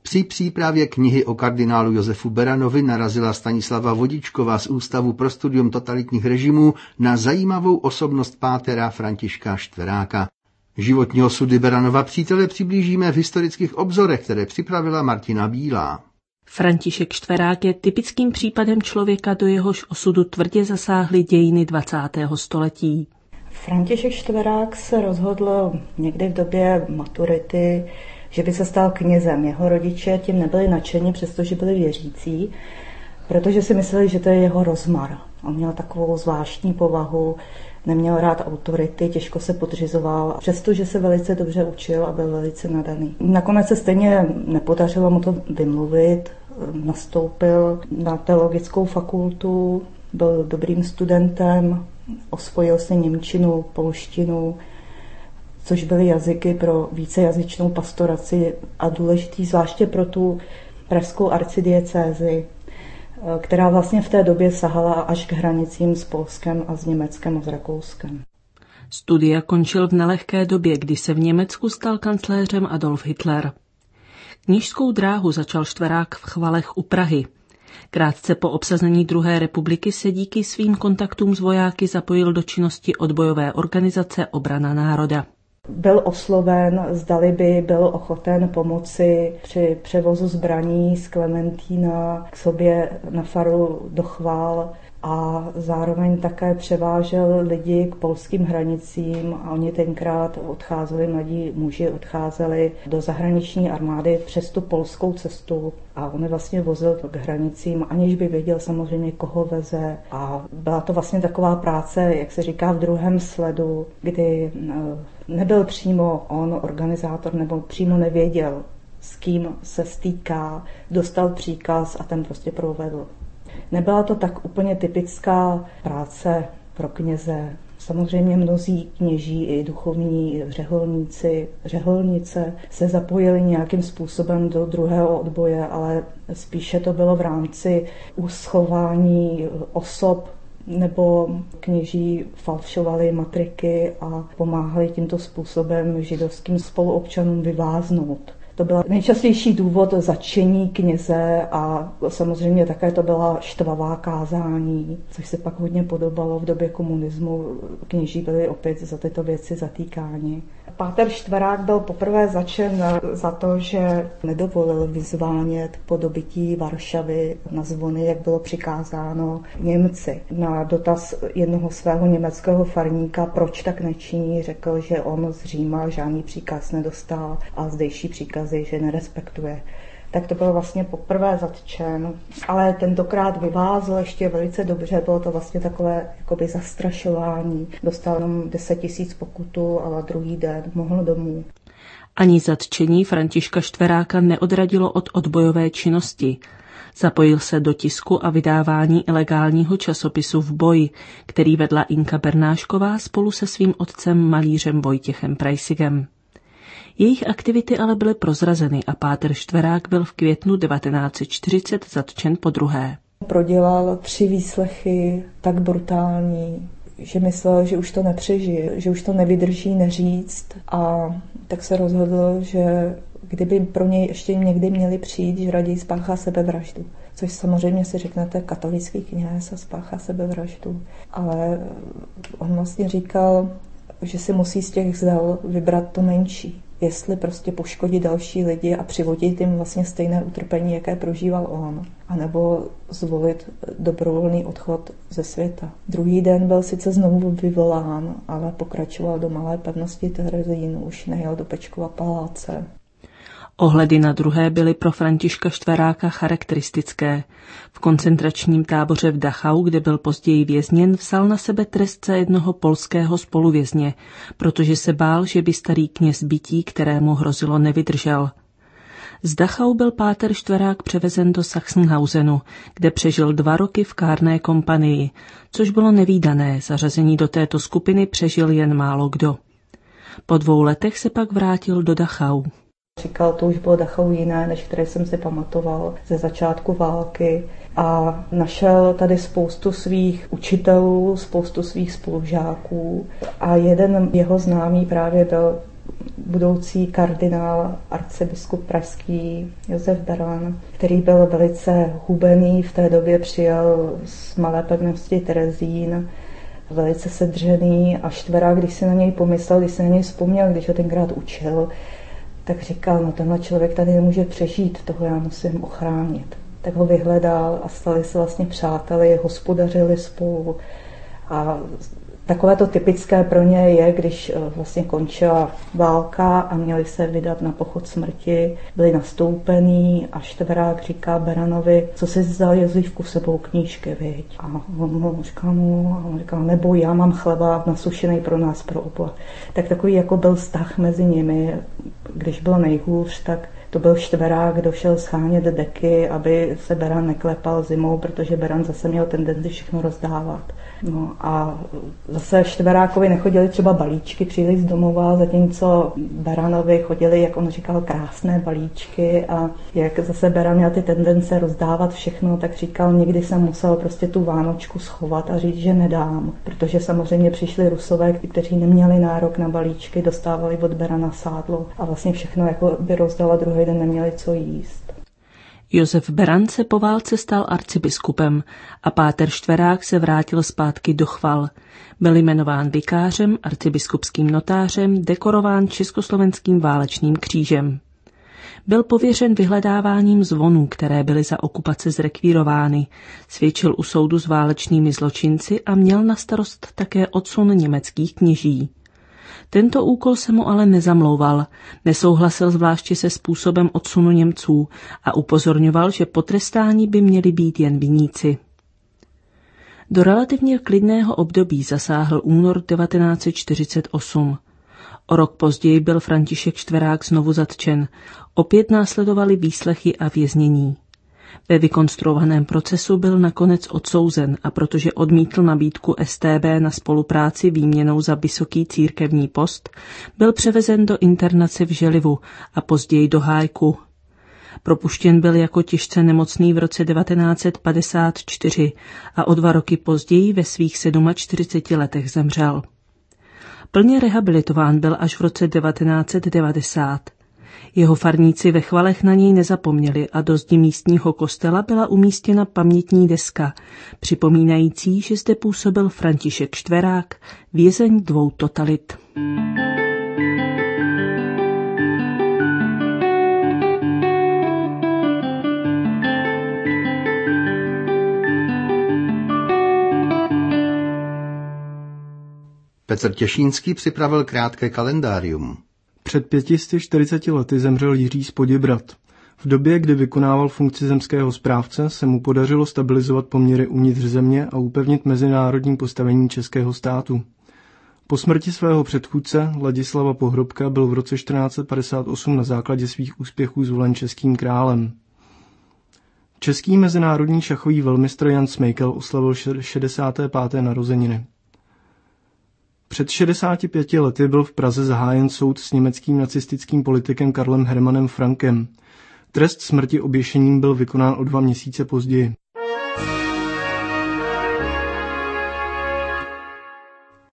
Při přípravě knihy o kardinálu Josefu Beranovi narazila Stanislava Vodičková z Ústavu pro studium totalitních režimů na zajímavou osobnost pátera Františka Štveráka. Životní osudy Beranova přítele přiblížíme v historických obzorech, které připravila Martina Bílá. František Štverák je typickým případem člověka, do jehož osudu tvrdě zasáhly dějiny 20. století. František Štverák se rozhodl někdy v době maturity, že by se stal knězem. Jeho rodiče tím nebyli nadšeni, přestože byli věřící, protože si mysleli, že to je jeho rozmar. On měl takovou zvláštní povahu, neměl rád autority, těžko se podřizoval, přestože se velice dobře učil a byl velice nadaný. Nakonec se stejně nepodařilo mu to vymluvit, nastoupil na teologickou fakultu, byl dobrým studentem, osvojil si němčinu, polštinu, což byly jazyky pro vícejazyčnou pastoraci a důležitý zvláště pro tu pražskou arcidiecézi, která vlastně v té době sahala až k hranicím s Polskem a s Německem a s Rakouskem. Studia končil v nelehké době, kdy se v Německu stal kancléřem Adolf Hitler. Kněžskou dráhu začal Štverák v Chvalech u Prahy. Krátce po obsazení druhé republiky se díky svým kontaktům s vojáky zapojil do činnosti odbojové organizace Obrana národa. Byl osloven, zdali by byl ochoten pomoci při převozu zbraní z Klementína k sobě na faru do Chval a zároveň také převážel lidi k polským hranicím a oni tenkrát odcházeli, mladí muži odcházeli do zahraniční armády přes tu polskou cestu a on je vlastně vozil k hranicím, aniž by věděl samozřejmě, koho veze. A byla to vlastně taková práce, jak se říká, v druhém sledu, kdy nebyl přímo on organizátor nebo přímo nevěděl, s kým se stýká, dostal příkaz a ten prostě provedl. Nebyla to tak úplně typická práce pro kněze. Samozřejmě mnozí kněží i duchovní řeholníci, řeholnice se zapojili nějakým způsobem do druhého odboje, ale spíše to bylo v rámci uschování osob, nebo kněží falšovali matriky a pomáhali tímto způsobem židovským spoluobčanům vyváznout. To byl nejčastější důvod zatčení kněze a samozřejmě také to byla štvavá kázání, což se pak hodně podobalo v době komunismu. Kněží byli opět za tyto věci zatýkáni. Páter Štverák byl poprvé zatčen za to, že nedovolil vyzvánět po dobytí Varšavy na zvony, jak bylo přikázáno Němci. Na dotaz jednoho svého německého farníka, proč tak nečiní, řekl, že on z Říma žádný příkaz nedostal a zdejší příkazy, že nerespektuje. Tak to bylo vlastně poprvé zatčen, ale tentokrát vyvázl ještě velice dobře, bylo to vlastně takové jakoby zastrašování. Dostal jenom 10 000 pokutu, ale druhý den mohl domů. Ani zatčení Františka Štveráka neodradilo od odbojové činnosti. Zapojil se do tisku a vydávání ilegálního časopisu V boji, který vedla Inka Bernášková spolu se svým otcem malířem Vojtěchem Prajsigem. Jejich aktivity ale byly prozrazeny a páter Štverák byl v květnu 1940 zatčen podruhé. Prodělal 3 výslechy tak brutální, že myslel, že už to nepřežije, že už to nevydrží neříct a tak se rozhodl, že kdyby pro něj ještě někdy měli přijít, že raději spáchá sebevraždu. Což samozřejmě si řeknete, katolický kněz a spáchá sebevraždu. Ale on vlastně říkal, že si musí z těch zel vybrat to menší. Jestli prostě poškodit další lidi a přivodit jim vlastně stejné utrpení, jaké prožíval on, anebo zvolit dobrovolný odchod ze světa. Druhý den byl sice znovu vyvolán, ale pokračoval do malé pevnosti Terezín, už nejel do Pečkova paláce. Ohledy na druhé byly pro Františka Štveráka charakteristické. V koncentračním táboře v Dachau, kde byl později vězněn, vzal na sebe trest za jednoho polského spoluvězně, protože se bál, že by starý kněz bytí, kterému hrozilo, nevydržel. Z Dachau byl páter Štverák převezen do Sachsenhausenu, kde přežil 2 roky v kárné kompanii, což bylo nevídané, zařazení do této skupiny přežil jen málo kdo. Po 2 letech se pak vrátil do Dachau. Říkal, to už bylo Dachau jiné, než které jsem si pamatoval ze začátku války a našel tady spoustu svých učitelů, spoustu svých spolužáků a jeden jeho známý právě byl budoucí kardinál, arcibiskup pražský Josef Beran, který byl velice hubený, v té době přijel z malé pevnosti Terezín, velice sedřený a Štverák, když si na něj pomyslel, když si na něj vzpomněl, když ho tenkrát učil, tak říkal, no tenhle člověk tady nemůže přežít, toho já musím ochránit. Tak ho vyhledal a stali se vlastně přáteli, hospodařili spolu. A takové to typické pro ně je, když vlastně končila válka a měli se vydat na pochod smrti, byli nastoupený a Štverák říká Beranovi, co jsi vzal Jezlívku sebou, knížky, viď? A on říkal, nebo já mám chleba nasušený pro nás, pro oba. Tak takový jako byl vztah mezi nimi, když bylo nejhůř, tak to byl Štverák, kdo šel schánět deky, aby se Beran neklepal zimou, protože Beran zase měl tendenci všechno rozdávat. No a zase Štverákovi nechodili třeba balíčky příliš z domova, zatímco Beranovi chodili, jak on říkal, krásné balíčky a jak zase Beran měl ty tendence rozdávat všechno, tak říkal, někdy jsem musel prostě tu vánočku schovat a říct, že nedám, protože samozřejmě přišli Rusové, kteří neměli nárok na balíčky, dostávali od Berana sádlo a vlastně všechno jako by rozdala, druhý den neměli co jíst. Josef Beran se po válce stal arcibiskupem a páter Štverák se vrátil zpátky do Chval. Byl jmenován vikářem, arcibiskupským notářem, dekorován československým válečným křížem. Byl pověřen vyhledáváním zvonů, které byly za okupace zrekvírovány, svědčil u soudu s válečnými zločinci a měl na starost také odsun německých kněží. Tento úkol se mu ale nezamlouval, nesouhlasil zvláště se způsobem odsunu Němců a upozorňoval, že potrestáni by měli být jen viníci. Do relativně klidného období zasáhl únor 1948. O rok později byl František Štverák znovu zatčen. Opět následovaly výslechy a věznění. Ve vykonstruovaném procesu byl nakonec odsouzen a protože odmítl nabídku StB na spolupráci výměnou za vysoký církevní post, byl převezen do internace v Želivu a později do Hájku. Propuštěn byl jako těžce nemocný v roce 1954 a o 2 roky později ve svých 47 letech zemřel. Plně rehabilitován byl až v roce 1990. Jeho farníci ve Chvalech na něj nezapomněli a do zdi místního kostela byla umístěna pamětní deska, připomínající, že zde působil František Štverák, vězeň 2 totalit. Petr Těšínský připravil krátké kalendárium. Před 540 lety zemřel Jiří z Poděbrad. V době, kdy vykonával funkci zemského správce, se mu podařilo stabilizovat poměry uvnitř země a upevnit mezinárodní postavení českého státu. Po smrti svého předchůdce Ladislava Pohrobka byl v roce 1458 na základě svých úspěchů zvolen českým králem. Český mezinárodní šachový velmistr Jan Smejkal oslavil 65. narozeniny. Před 65 lety byl v Praze zahájen soud s německým nacistickým politikem Karlem Hermannem Frankem. Trest smrti oběšením byl vykonán o 2 měsíce později.